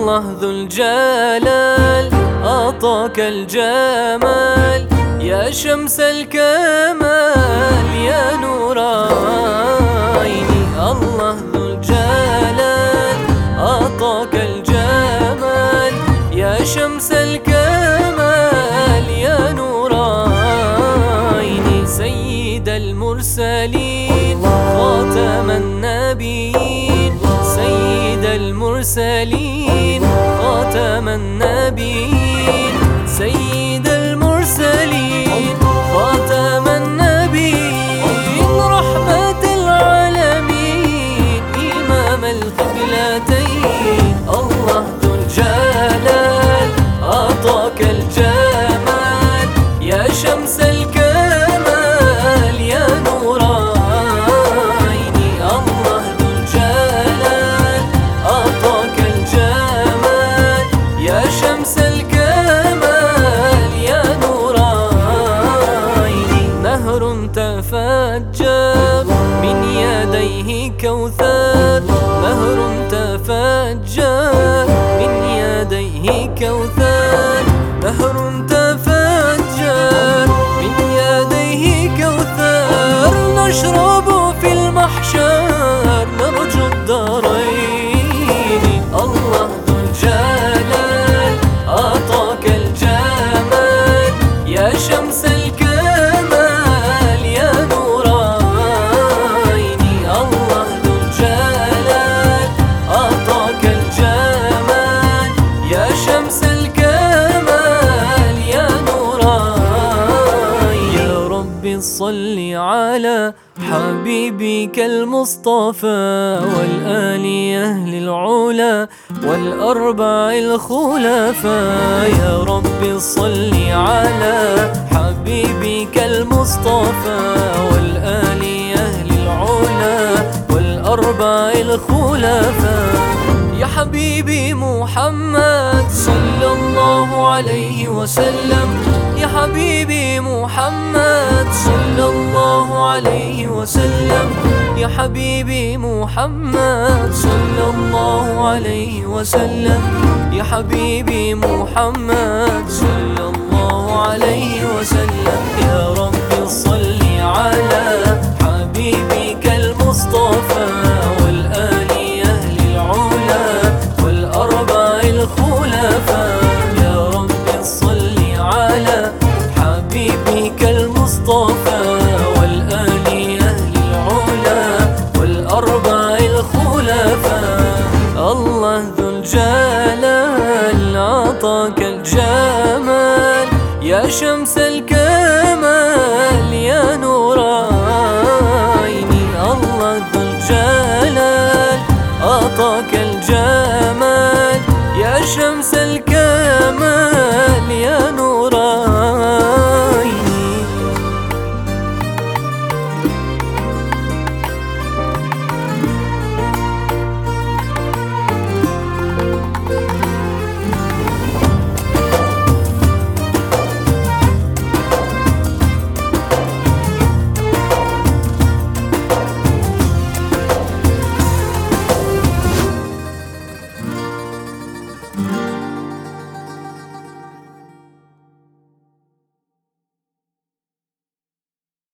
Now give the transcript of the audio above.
الله ذو الجلال أعطاك الجمال يا شمس الكمال يا نور عيني. الله ذو الجلال أعطاك الجمال يا شمس الكمال يا نور عيني. سيد المرسلين خاتم النبيين، سيد المرسلين خاتم النبيين، سيد المرسلين خاتم النبيين، رحمة العالمين إمام القبلتين. الله ذو الجلال أعطاك الجمال يا شمس الكمال يا نور عيني. الله ذو الجلال أعطاك الجمال يا شمس الكمال يا نور عيني. نهر تفجر من يديه كوثر، نهر تفجر من يديه كوثر، نهر تفجر من يديه كوثر. نشرب في المحشر نرجو الدارين. الله ذو الجلال أعطاك الجمال يا شمس الكمال يا نور عيني. الله ذو الجلال أعطاك الجمال يا شمس الكمال يا نور عيني. يا ربي صل على حبيبك المصطفى والآل أهل العلا والأربع الخلفاء. يا ربي صل على حبيبك المصطفى والآل أهل العلا والأربع الخلفاء. يا حبيبي محمد صلى الله عليه وسلم، يا حبيبي محمد صلى الله عليه وسلم، يا حبيبي محمد صلى الله عليه وسلم، يا حبيبي محمد صلى الله عليه وسلم. يا رب صل على حبيبك المصطفى والآل أهل العلا والأربع الخلفاء. يا رب صل على حبيبك المصطفى والآل أهل العلا والأربع الخلفاء. الله ذو الجلال أعطاك الجمال يا شمس الكمال يا نور عيني. الله ذو الجلال أعطاك الجمال يا شمس الكمال